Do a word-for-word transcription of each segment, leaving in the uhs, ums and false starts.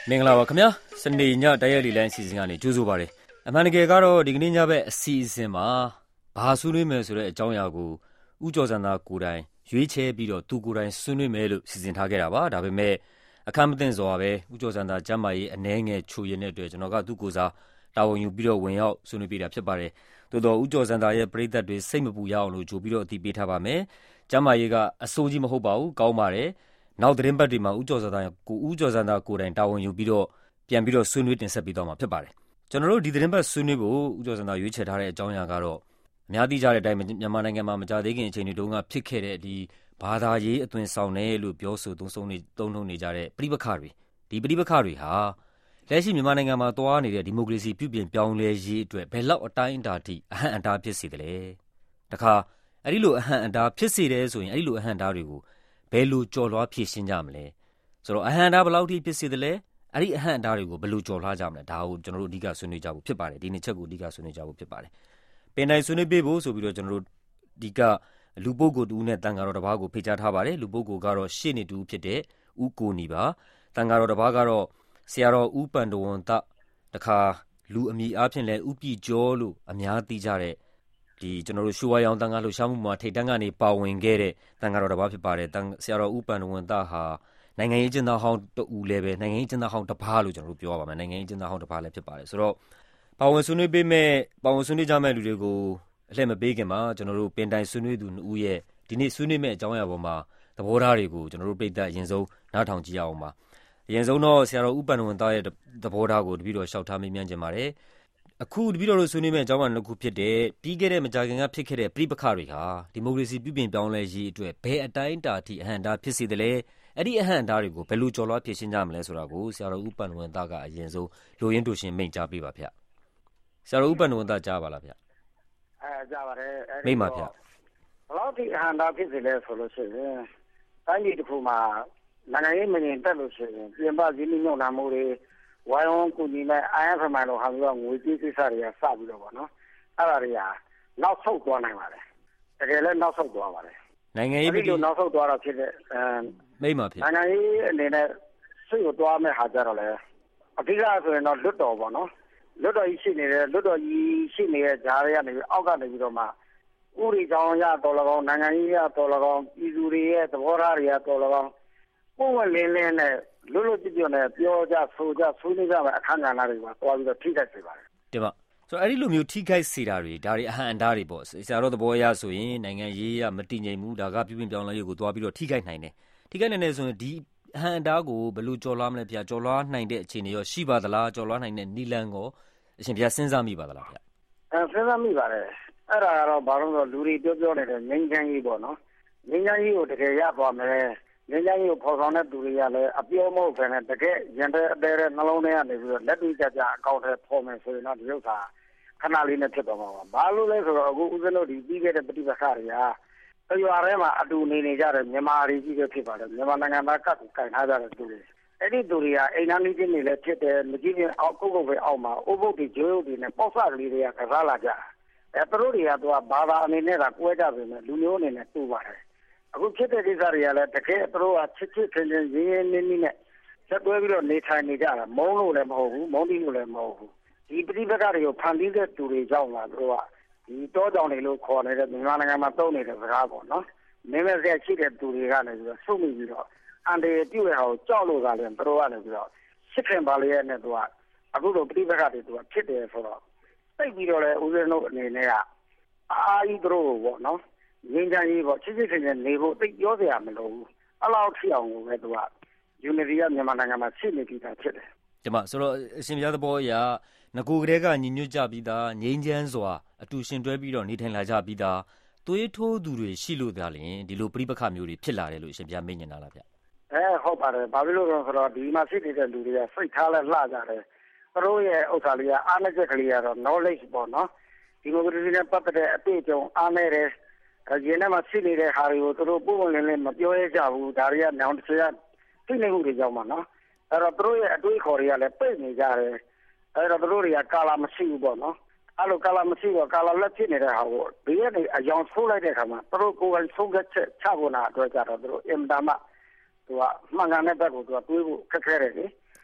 မင်္ဂလာပါခင်ဗျာစနေညတိုက်ရိုက်လီလိုင်းအစီအစဉ်ကနေကြိုးဆိုပါရစေအမှန်တကယ်ကတော့ဒီကနေ့ညဘက်အစီအစဉ်မှာဘာဆွေးနွေးမယ်ဆိုတဲ့အကြောင်းအရာကိုဦးကျော်စံသာကိုယ်တိုင်ရွေးချယ်ပြီးတော့သူကိုယ်တိုင်ဆွေးနွေးမယ်လို့စီစဉ်ထားခဲ့တာပါဒါပေမဲ့အခမ်းမသိစွာပဲဦးကျော်စံသာကျမ်းမာရေးအနှဲငယ်ချိုရင်းတဲ့အတွက်ကျွန်တော်ကသူ့ကိုယ်စားတာဝန်ယူပြီးတော့ဝင်ရောက်ဆွေးနွေးပေးတာဖြစ်ပါတယ်သို့တော်ဦးကျော်စံသာရဲ့ပရိသတ်တွေစိတ်မပူရအောင်လို့ကြိုပြီးတော့အသိပေးထားပါမယ်ကျမ်းမာရေးကအဆိုးကြီးမဟုတ်ပါဘူးကောင်းပါတယ်နောက်သတင်းပတ်တွေမှာဦးကျော်စံသာကိုဦးကျော်စံသာကိုယ်တိုင်တာဝန်ယူပြီးတော့ပြန်ပြီးတော့ဆွေးနွေးတင်ဆက်ပေးသွားမှာဖြစ်ပါတယ်ကျွန်တော်တို့ဒီသတင်းပတ်ဆွေးနွေးဖို့ဦးကျော်စံသာရွေးချယ်ထားတဲ့အကြောင်းအရာကတော့အများသိကြတဲ့အတိုင်းမြန်မာနိုင်ငံမှာမကြာသေးခင်အချိန်တွေတုန်းကဖြစ်ခဲ့တဲ့ဒီဘာသာရေးအသွင်ဆောင်တယ်လို့ပြောဆိုသုံးဆုံးနေသုံးနှုန်းနေကြတဲ့ပြိပခါတွေဒီပြိပခါတွေဟာလက်ရှိမြန်မာနိုင်ငံမှာတွားနေတဲ့ဒီမိုကရေစီပြုပြင်ပြောင်းလဲရေးအတွက်ဘယ်လောက်အတိုင်းအတာထိအဟန့်အတားဖြစ်စေသလဲတခါအဲ့ဒီလိုအဟန့်အတားဖြစ်စေတယ်ဆိုရင်အဲ့ဒီလိုအဟန့်အတားတွေကိုဘယ်လိုကြော်လွှားဖြေရှင်းကြမလဲဆိုတော့အဟန့်အတားဘယ်လောက်ထိဖြစ်စေသလဲအဲ့ဒီအဟန့်အတားတွေကိုဘယ်လိုကြော်လွှားကြမလဲဒါကိုကျွန်တော်တို့အဓိကဆွေးနွေးကြဖို့ဖြစ်ပါတယ်ဒီနှစ်ချက်ကိုအဓိကဆွေးနွေးကြဖို့ဖြစ်ပါတယ်ပင်တိုင်းဆွေးနွေးပေးဖို့ဆိုပြီးတော့ကျွန်တော်တို့အဓိကလူပုဂ္ဂိုလ်တူနဲ့တန်ဃာတော်တစ်ပါးကိုဖိတ်ကြားထားပါတယ်လူပုဂ္ဂိုလ်ကတော့ရှေ့နေတူဖြစ်တဲ့ဦးကိုနီပါတန်ဃာတော်တစ်ပါးကတော့ဆရာတော်ဦးပန္ဒဝန္တတခါလူအမည်အားဖြင့်လည်းဥပိကျော်လို့အများသိကြတဲ့ဒီကျွန်တော်တို့ရှူဝါရောင်တန်ဃာလှူရှားမှုမှာထိတ်တန်းကနေပါဝင်ခဲ့တဲ့တန်ဃာတော်တစ်ပါးဖြစ်ပါတယ်ဆရာတော်ဦးပန္ဒဝန္တဟာနိုင်ငံရေးကျင်းသားဟောင်းတူလည်းပဲနိုင်ငံရေးကျင်းသားဟောင်းတစ်ပါးလို့ကျွန်တော်တို့ပြောရပါမယ်နိုင်ငံရေးကျင်းသားဟောင်းတစ်ပါးလည်းဖြစ်ပါတယ်ဆိုတော့ပါဝင်ဆွေးနွေးပေးမဲ့ပါဝင်ဆွေးနွေးကြမဲ့လူတွေကိုအလှည့်မပေးခင်မှာကျွန်တော်တို့ပင်တိုင်ဆွေးနွေးသူနှစ်ဦးရဲ့ဒီနေ့ဆွေးနွေးမဲ့အကြောင်းအရာပေါ်မှာသဘောထားတွေကိုကျွန်တော်တို့ပြည်သက်အရင်ဆုံးနားထောင်ကြည့်ရအောင်ပါအရင်ဆုံးတော့ဆရာတော်ဦးပန္ဒဝန္တရဲ့သဘောထားကိုတပည့်တော်ရှောက်ထားမေးမြန်းခြင်းပါတယ်အခုတပည့်တော်တို့ဆွေးနွေးမဲ့အကြောင်းအရာတစ်ခုဖြစ်တဲ့ပြီးခဲ့တဲ့မကြာခင်ကဖြစ်ခဲ့တဲ့ပြိပခါတွေဟာဒီမိုကရေစီပြုပြင်ပြောင်းလဲရေးအတွက်ဘယ်အတိုင်းအတာထိအဟန့်အတားဖြစ်စေသလဲအဲ့ဒီအဟန့်အတားတွေကိုဘယ်လိုကျော်လွှားဖြေရှင်းကြမလဲဆိုတာကိုဆရာတော်ဦးပန္ဒဝန္တကအရင်ဆုံးလူရင်းတူရှင်မိန့်ကြားပေးပါဗျဆရာတော်ဦးပန္ဒဝန္တကြားပါလားဗျအဲကြားပါတယ်မိန့်ပါဗျဘယ်လောက်ထိအဟန့်အတားဖြစ်စေလဲဆိုလို့ရှိရင်တိုင်းပြည်တစ်ခုမှာနိုင်ငံရေးမငြိမ်သက်လို့ရှိရင်ပြင်ပစည်းနှုတ်နှံမှုတွေဝိုင်းဝန်းကူညီမဲ့ I M F မှလို့ဟာပြီးတော့ငွေကြေးကိစ္စတွေကစပြီးတော့ပေါ့နော်အဲ့ဒါတွေကနောက်ဆုတ်သွားနိုင်ပါတယ်တကယ်လည်းနောက်ဆုတ်သွားပါတယ်နိုင်ငံရေးပြည်နောက်ဆုတ်သွားတော့ဖြစ်တဲ့အဲမိမ့်ပါဖြစ်နိုင်ငံရေးအနေနဲ့ဆွေးကိုသွားမဲ့ဟာကြတော့လေအဓိကဆိုရင်တော့လွတ်တော်ပေါ့နော်လွတ်တော်ကြီးရှိနေတယ်လွတ်တော်ကြီးရှိနေတဲ့ဂျားတွေကနေပြီးအောက်ကနေပြီးတော့မှဥရိကြောင်းရတော်လကောင်နိုင်ငံရေးရတော်လကောင်ပြည်သူတွေရဲ့သဘောထားတွေရတော်လကောင်ပုံဝလင်းလင်းနဲ့လွတ်လွတ်ကျွတ်ကျွတ်နဲ့ပြောကြဆိုကြဆွေးနွေးကြမဲ့အခမ်းကဏ္ဍတွေပါသွားပြီးတော့ထိခိုက်စေပါတယ်တင်ပါဆိုတော့အဲ့ဒီလိုမျိုးထိခိုက်စေတာတွေဒါတွေအဟန့်အတားတွေပေါ့ဆရာတော်သဘောအရဆိုရင်နိုင်ငံရေးရမတည်ငြိမ်ဘူးဒါကပြုပြင်ပြောင်းလဲရေးကိုသွားပြီးတော့ထိခိုက်နိုင်တယ်ထိခိုက်နိုင်တယ်ဆိုရင်ဒီအဟန့်အတားကိုဘယ်လိုကျော်လွှားမလဲဗျာကျော်လွှားနိုင်တဲ့အခြေအနေရောရှိပါသလားကျော်လွှားနိုင်တဲ့နီလန်ကိုအရှင်ဗျာစဉ်းစားမိပါသလားဗျာအဲစဉ်းစားမိပါတယ်အဲ့ဒါကတော့ဘာလို့လဲလူတွေပြောပြောနေတဲ့ငြိမ်းချမ်းရေးပေါ့နော်ငြိမ်းချမ်းရေးကိုတကယ်ရသွားမယ်ငြိမ်းချမ်းရေးကိုဖော်ဆောင်တဲ့သူတွေကလည်းအပြောမဟုတ်ဘဲနဲ့တကယ်ရင်တဲ့အသေးတဲ့နှလုံးထဲကနေပြီးတော့လက်တွေ့ကြကြအကောင့်ထဲပေါ်မယ်ဆိုရင်တော့ဒီဥစ္စာခဏလေးနဲ့ဖြစ်သွားမှာပါဘာလို့လဲဆိုတော့အခုဦးဇင်းတို့ဒီပြီးခဲ့တဲ့ပဋိပက္ခတွေကတရွာထဲမှာအတူနေနေကြတဲ့မြန်မာတွေကြီးပဲဖြစ်ပါတယ်မြန်မာနိုင်ငံသားကတ်ကိုကင်ထားကြတဲ့သူတွေအဲ့ဒီသူတွေကအိမ်သားလေးချင်းတွေလည်းဖြစ်တယ်မကြည့်ရင်အောက်ကုတ်ကုတ်ပဲအောက်မှာအိုးဘုတ်တွေဂျိုးရုပ်တွေနဲ့ပေါက်စကလေးတွေကကစားလာကြအဲသူတို့တွေကသူကဘာသာအနေနဲ့ကကွဲကြပြီမဲ့လူမျိုးအနေနဲ့တူပါတယ်အခုဖြစ်တဲ့ကိစ္စတွေကလည်းတကယ်သူတို့ကချစ်ချစ်ချင်းချင်းရင်းရင်းနှီးနှီးနဲ့ဆက်တွဲပြီးတော့နေထိုင်နေကြတာမုန်းလို့လည်းမဟုတ်ဘူးမုန်းတိလို့လည်းမဟုတ်ဘူးဒီပဋိပက္ခတွေကိုဖန်တီးတဲ့သူတွေကြောင့်လားသူတို့ကဒီတောကြောင်တွေလို့ခေါ်နေတဲ့မြန်မာနိုင်ငံမှာတုံးနေတဲ့စကားပေါ့နော်မင်းမဲ့ဆက်ရှိတဲ့သူတွေကလည်းပြီးတော့စုမိပြီးတော့အန်တေပြုတ်ရအောင်ကြောက်လို့ကလည်းသူတို့ကလည်းပြီးတော့စစ်ခင်ပါလေရဲ့နဲ့သူကအခုလိုပဋိပက္ခတွေသူကဖြစ်တယ်ဆိုတော့သိပြီးတော့လေဦးဇင်းတို့အနေနဲ့ကအာကြီးတို့ပေါ့နော်ငင်းချမ်းကြီးပေါ့ချစ်ချစ်ခင်ခင်နေဖို့သိပြောစရာမလိုဘူးအဲ့လောက်ထိအောင်ကိုပဲသူက unity ကမြန်မာနိုင်ငံမှာရှိနေပြီးသားဖြစ်တယ်ဒီမှာဆိုတော့အရှင်ဘုရားသဘောအရငကိုကလေးကညီညွတ်ကြပြီးသားငြိမ်းချမ်းစွာအတူရှင်တွဲပြီးတော့နေထိုင်လာကြပြီးသားသွေးထိုးသူတွေရှိလို့သာလျှင်ဒီလိုပြိပခမျိုးတွေဖြစ်လာတယ်လို့အရှင်ဘုရားမိန့်ညင်တာလားဗျအဲဟုတ်ပါတယ်ဘာဖြစ်လို့လဲဆိုတော့ဒီမှာဖြစ်နေတဲ့လူတွေကစိတ်ထားလဲလှကြတယ်သူတို့ရဲ့ဥစ္စာလေးကအားနည်းချက်ကလေးကတော့ knowledge ပေါ့နော်ဒီမိုကရေစီနဲ့ပတ်သက်တဲ့အတွေ့အကြုံအားနည်းတယ်ရင်းထဲမှာဖြစ်နေတဲ့ဟာတွေကိုသူတို့ပုံမှန်လည်းလည်းမပြောရကြဘူးဒါတွေကနောင်တစ်ချက်သိနေမှုတွေကြောင့်ပါနော်အဲ့တော့သူတို့ရဲ့အတွေးခေါ်တွေကလည်းပိတ်နေကြတယ်အဲ့တော့သူတို့တွေကကာလာမရှိဘူးပေါ့နော်အဲ့လိုကာလာမရှိတော့ကာလာလက်ဖြစ်နေတဲ့ဟာကိုဘေးကနေအယောင်ဆိုးလိုက်တဲ့ခါမှာသူတို့ကိုယ်ကဆုံးဖြတ်ချက်ချဖို့နာအတွက်ကြတော့သူတို့အင်တာမသူကမှန်ကန်တဲ့ဘက်ကိုသူကတွေးဖို့ခက်ခဲတယ်လေ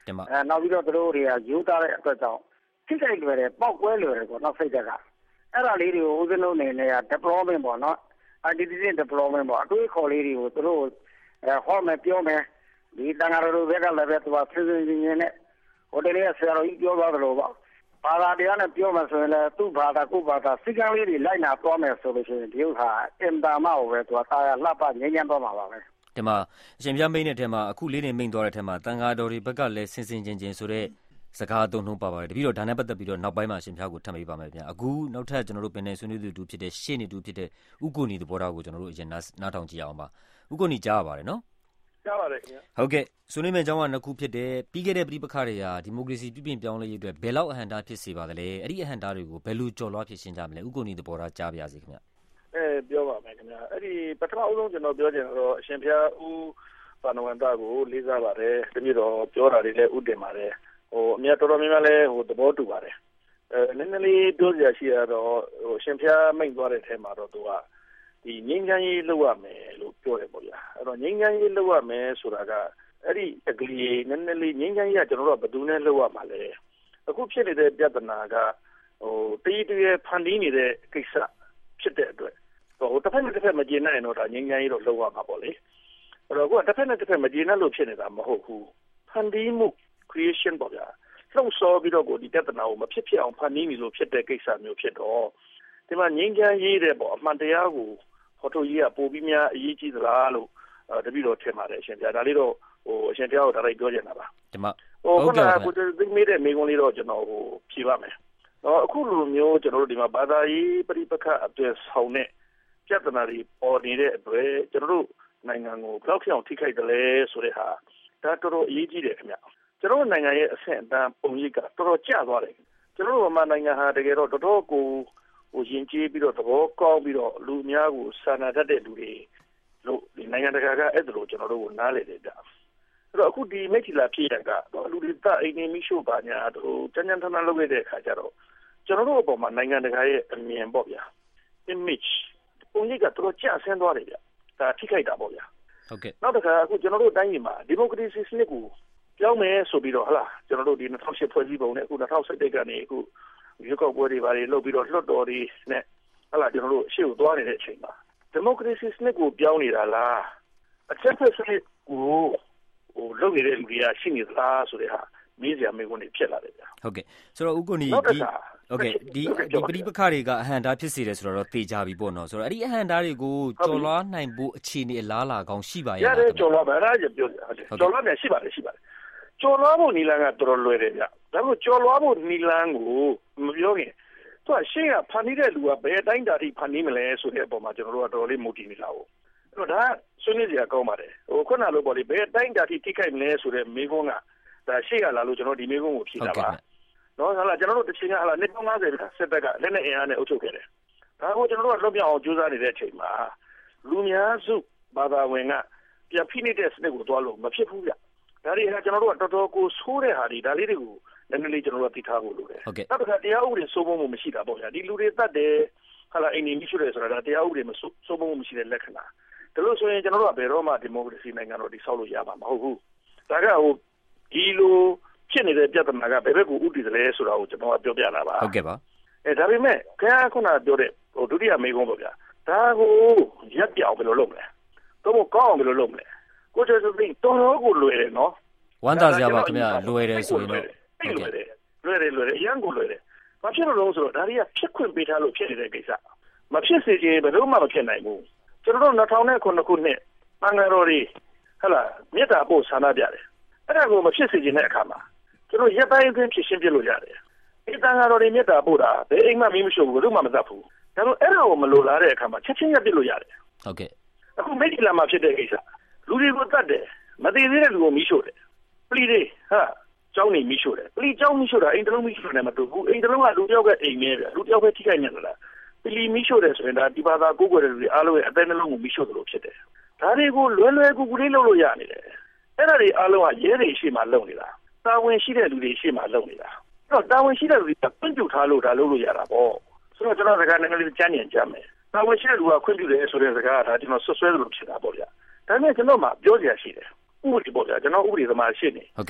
အဲနောက်ပြီးတော့သူတို့တွေကယူသားတဲ့အတွက်ကြောင့်ထိခိုက်လွယ်တယ်ပောက်ကွဲလွယ်တယ်ပေါ့နော်စိတ်ဓာတ်ကအဲ့ဒါလေးတွေကိုဦးဇင်းတို့နေနေရ deployment ပေါ့နော် identity deployment ပေါ့အတွေးခေါ်လေးတွေကိုသူတို့အဲဟောမယ်ပြောမယ်ဒီတန်ဃာတော်ဘက်ကလည်းပဲသူကစဉ်းစဉ်းရင်းနဲ့ဟိုတည်းကဆရာတော်ကြီးပြောသွားသလိုပေါ့ဘာသာတရားနဲ့ပြောမယ်ဆိုရင်လည်းသူ့ဘာသာကိုယ့်ဘာသာစိတ်ကံလေးတွေလိုက်နာသွားမယ်ဆိုလို့ရှိရင်ဒီဥစ္စာအင်တာမကိုပဲသူကတာယာလှပငြိမ်းချမ်းသွားမှာပါပဲဒီမှာအရှင်ပြမိတ်တဲ့ထဲမှာအခုလေးနေမိန်သွားတဲ့ထဲမှာတန်ဃာတော်တွေဘက်ကလည်းစင်စင်ချင်းချင်းဆိုတဲ့စကားအသုံးနှုန်းပါပါတယ်တပည့်တော်ဒါနဲ့ပတ်သက်ပြီးတော့နောက်ပိုင်းမှာအရှင်ပြကိုထပ်မေးပါမယ်ဗျာအခုနောက်ထပ်ကျွန်တော်တို့ပင်နေဆွေးနွေးသူတူဖြစ်တဲ့ရှေ့နေတူဖြစ်တဲ့ဥက္ကိုနီသဘောထားကိုကျွန်တော်တို့အရင်နားထောင်ကြည့်အောင်ပါဥက္ကိုနီကြားရပါတယ်နော်ကြားပါတယ်ခင်ဗျာဟုတ်ကဲ့ဆွေးနွေးမယ့်အကြောင်းကနှစ်ခုဖြစ်တယ်ပြီးခဲ့တဲ့ပြည်ပခါတွေကဒီမိုကရေစီပြုပြင်ပြောင်းလဲရေးအတွက်ဘယ်လောက်အဟန့်တားဖြစ်စေပါသလဲအဲ့ဒီအဟန့်တားတွေကိုဘယ်လိုကျော်လွှားဖြစ်ရှင်းကြမလဲဥက္ကိုနီသဘောထားကြားပါရစေခင်ဗျာအဲပြောပါမယ်ခင်ဗျာအဲ့ဒီပထမအဆုံးကျွန်တော်ပြောချင်တော့အရှင်ဘုရားဦးပါဏဝန္တကိုလေးစားပါတယ်တပည့်တော်ပြောတာတွေလည်းဥတင်ပါတယ်ဟိုအများတော်တော်များများလည်းဟိုသဘောတူပါတယ်အဲနည်းနည်းလေးပြောစရာရှိရတော့ဟိုအရှင်ဘုရားမိန့်သွားတဲ့ထဲမှာတော့သူကဒီငြိမ်းချမ်းရေးလုပ်ရမယ်လို့ပြောတယ်ပေါ့ဗျာအဲ့တော့ငြိမ်းချမ်းရေးလုပ်ရမယ်ဆိုတာကအဲ့ဒီအကလေးနည်းနည်းလေးငြိမ်းချမ်းရေးကကျွန်တော်တို့ကဘယ်သူနဲ့လုပ်ရမှာလဲအခုဖြစ်နေတဲ့ပြဿနာကဟိုတည်တည်ဖန်တီးနေတဲ့ကိစ္စဖြစ်တဲ့အတွက်ဟိုတစ်ဖက်နဲ့တစ်ဖက်မကျေနပ်ရင်တော့ဒါငြိမ်းချမ်းရေးတော့လုပ်ရမှာပေါ့လေအဲ့တော့ကိုကတစ်ဖက်နဲ့တစ်ဖက်မကျေနပ်လို့ဖြစ်နေတာမဟုတ်ဘူးဖန်တီးမှု creation ပေါ့ဗျာလှုပ်ဆော်ပြီးတော့ကိုဒီပြဿနာကိုမဖြစ်ဖြစ်အောင်ဖန်တီးနေလို့ဖြစ်တဲ့ကိစ္စမျိုးဖြစ်တော့ဒီမှာငြိမ်းချမ်းရေးတဲ့ပေါ့အမှန်တရားကိုဖော်ထုတ်ရေးကပိုပြီးများအရေးကြီးသလားလို့တပည့်တော်ထင်ပါတယ်အရှင်ပြဒါလေးတော့ဟိုအရှင်တရားကိုဒါလိုက်ပြောချင်တာပါဒီမှာဟိုခုနကကိုသိမေးတဲ့မိကုံးလေးတော့ကျွန်တော်ဟိုဖြေပါမယ်တော့အခုလိုမျိုးကျွန်တော်တို့ဒီမှာဘာသာရေးပရိပခအတွေ့ဆောင်တဲ့ပြဿနာတွေပေါ်နေတဲ့အတွက်ကျွန်တော်တို့နိုင်ငံကိုဘယ်လောက်ကြောင်ထိခိုက်တယ်လဲဆိုတဲ့ဟာဒါတော်တော်အရေးကြီးတယ်ခင်ဗျကျွန်တော်တို့နိုင်ငံရဲ့အဆင့်အတန်းပုံရိပ်ကတော်တော်ကျသွားတယ်ကျွန်တော်တို့မြန်မာနိုင်ငံဟာတကယ်တော့တော်တော်ကိုဟိုရင်ကျေးပြီးတော့သဘောကောင်းပြီးတော့လူများကိုစာနာတတ်တဲ့လူတွေလို့ဒီနိုင်ငံတကာကအဲ့ဒါလိုကျွန်တော်တို့ကိုနားလည်တယ်ဗျအဲ့တော့အခုဒီမိထီလာပြည်ရကတော့လူတွေတအိမ်နေမိရှုပါညာတို့တန်းတန်းထန်းထန်းလုပ်ခဲ့တဲ့အခါကျတော့ကျွန်တော်တို့အပေါ်မှာနိုင်ငံတကာရဲ့အမြင်ပေါ့ဗျာ image ပုံရိပ်ကတော်တော်ကျဆင်းသွားတယ်ဗျဒါထိခိုက်တာပေါ့ဗျာဟုတ်ကဲ့နောက်တစ်ခါအခုကျွန်တော်တို့တိုင်းပြည်မှာဒီမိုကရေစီစနစ်ကိုပြောင်းမယ်ဆိုပြီးတော့ဟလာကျွန်တော်တို့ဒီ၂၀၀၈ဖွဲ့စည်းပုံနဲ့အခု၂၀၁၁ကနေအခုရွေးကောက်ပွဲတွေဘာတွေလုပ်ပြီးတော့လွှတ်တော်တွေနဲ့ဟလာကျွန်တော်တို့ရှေ့ကိုသွားနေတဲ့အချိန်မှာဒီမိုကရေစီစနစ်ကိုပြောင်းနေတာလားအချက်ဖက်စနစ်ကိုဟိုလုပ်နေတဲ့လူတွေကရှိနေသလားဆိုတဲ့ဟာမေးစရာမေးခွန်းတွေဖြစ်လာတယ်ဗျာဟုတ်ကဲ့ဆိုတော့ဥက္ကိုနီဒီဟုတ်ကဲ့ဒီဒီပရိပခတွေကအဟန့်တားဖြစ်စေတယ်ဆိုတော့သေချာပြီပေါ့နော်ဆိုတော့အဲ့ဒီအဟန့်တားတွေကိုကျော်လွှားနိုင်ဖို့အခြေအနေအလားအလာကောင်းရှိပါရဲ့လားရတယ်ကျော်လွှားပါအဲ့ဒါကြပြောဟုတ်တယ်ကျော်လွှားမယ်ရှိပါတယ်ရှိပါတယ်ကျော်လွှားဖို့နီလန်းကတော်တော်လွယ်တယ်ဗျဒါပေမဲ့ကျော်လွှားဖို့နီလန်းကိုမပြောခင်သူကရှေ့ကဖန်တီးတဲ့လူကဘယ်အတိုင်းတာထိဖန်တီးမလဲဆိုတဲ့အပေါ်မှာကျွန်တော်တို့ကတော်တော်လေးမူတည်နေတာဟုတ်အဲ့တော့ဒါဆွေးနွေးစရာကောင်းပါတယ်ဟိုခုနလိုပေါ့လေဘယ်အတိုင်းတာထိထိခိုက်မလဲဆိုတဲ့မေးခွန်းကဒါရှေ့ကလာလို့ကျွန်တော်ဒီမေးခွန်းကိုဖြေတာပါနော်ဟာလာကျွန်တော်တို့တစ်ချိန်ကဟာလာနှစ်ပေါင်း၅၀ပြစစ်တပ်ကလက်နဲ့အင်အားနဲ့အုပ်ချုပ်ခဲ့တယ်ဒါကိုကျွန်တော်တို့ကလွတ်မြောက်အောင်ကြိုးစားနေတဲ့အချိန်မှာလူများစုဘာသာဝင်ကပြန်ဖိနေတဲ့စနစ်ကိုတွားလို့မဖြစ်ဘူးဗျဒါတွေဟာကျွန်တော်တို့ကတော်တော်ကိုဆိုးတဲ့ဟာတွေဒါလေးတွေကိုနည်းနည်းလေးကျွန်တော်တို့သိထားဖို့လိုတယ်နောက်တစ်ခါတရားဥပဒေစိုးမိုးမှုမရှိတာပေါ့ဗျာဒီလူတွေတတ်တယ်ဟာလာအိမ်နေမရှိတယ်ဆိုတာဒါတရားဥပဒေမစိုးမိုးမှုမရှိတဲ့လက္ခဏာဒါလို့ဆိုရင်ကျွန်တော်တို့ကဘယ်တော့မှဒီမိုကရေစီနိုင်ငံတော်တည်ဆောက်လို့ရမှာမဟုတ်ဘူးဒါကဟိုဒီလိုဖြစ်နေတဲ့ပြဿနာကဘယ်ဘက်ကိုဥတည်တယ်လဲဆိုတာကိုကျွန်တော်ကပြောပြတာပါဟုတ်ကဲ့ပါအဲဒါပေမဲ့ခင်ဗျားခုနပြောတဲ့ဟိုဒုတိယမေးခွန်းပေါ့ဗျာဒါကိုရက်ပြောင်ဘယ်လိုလုပ်မလဲတော့ကောင်းအောင်ဘယ်လိုလုပ်မလဲကိုကျဆိုပြီးတော်တော်ကိုလွယ်တယ်နော်ဝမ်းသာစရာပါခင်ဗျာလွယ်တယ်ဆိုရင်တော့ဟုတ်ကဲ့လွယ်တယ်လွယ်တယ်အရင်ကလွယ်တယ်ဘာဖြစ်လို့လဲဆိုတော့ဒါတွေကဖြစ်ခွင့်ပေးထားလို့ဖြစ်နေတဲ့ကိစ္စမဖြစ်စေချင်ဘယ်တော့မှမဖြစ်နိုင်ဘူးကျွန်တော်တို့၂၀၀၉ခုနှစ်အင်္ဂါတော်တွေဟလာမြေတာပို့ဆန္ဒပြတယ်အဲ့ဒါကိုမဖြစ်စေချင်တဲ့အခါမှာကျွန်တော်ရက်တိုင်းအတွင်းဖြစ်ရှင်းပြလို့ရတယ်ဒီတန်ဃာတော်တွေမြေတာပို့တာဘယ်အိမ်မှမင်းမရှိဘူးဘယ်သူမှမတတ်ဘူးဒါပေမဲ့အဲ့ဒါကိုမလိုလားတဲ့အခါမှာချက်ချင်းရက်ပြလို့ရတယ်ဟုတ်ကဲ့အခုမိတ်ကလာမှာဖြစ်တဲ့ကိစ္စလူတွေကိုတတ်တယ်မတည်သေးတဲ့လူကိုမီးရှို့တယ်ပလီတွေဟာကျောင်းနေမီးရှို့တယ်ပလီကျောင်းမီးရှို့တာအိမ်တလုံးမီးရှို့တယ်မတူဘူးအိမ်တလုံးကလူတယောက်ကအိမ်မဲပြလူတယောက်ပဲထိခိုက်နေတယ်လားပလီမီးရှို့တယ်ဆိုရင်ဒါဒီဘာသာကိုယ်ကိုယ်တွေအားလုံးရဲ့အသက်နှလုံးကိုမီးရှို့တယ်လို့ဖြစ်တယ်ဒါတွေကိုလွယ်လွယ်ကူကူလေးလုပ်လို့ရနေတယ်အဲ့ဒါတွေအားလုံးကရဲတွေရှိမှလုပ်နေတာတာဝန်ရှိတဲ့လူတွေရှိမှလုပ်နေတာအဲ့တော့တာဝန်ရှိတဲ့လူတွေကခွင့်ပြုထားလို့ဒါလုပ်လို့ရတာပေါ့ဆိုတော့ကျွန်တော်စကားနည်းနည်းလေးကြမ်းညံကြမ်းမယ်တာဝန်ရှိတဲ့လူကခွင့်ပြုတယ်ဆိုတဲ့စကားကဒါကျွန်တော်ဆွဆွဲသလိုဖြစ်တာပေါ့ဗျာဒါနဲ့ကျွန်တော်မှပြောစရာရှိတယ်ဥပဒေပေါ့ဗျာကျွန်တော်ဥပဒေသမားရှိနေဟုတ်ကဲ့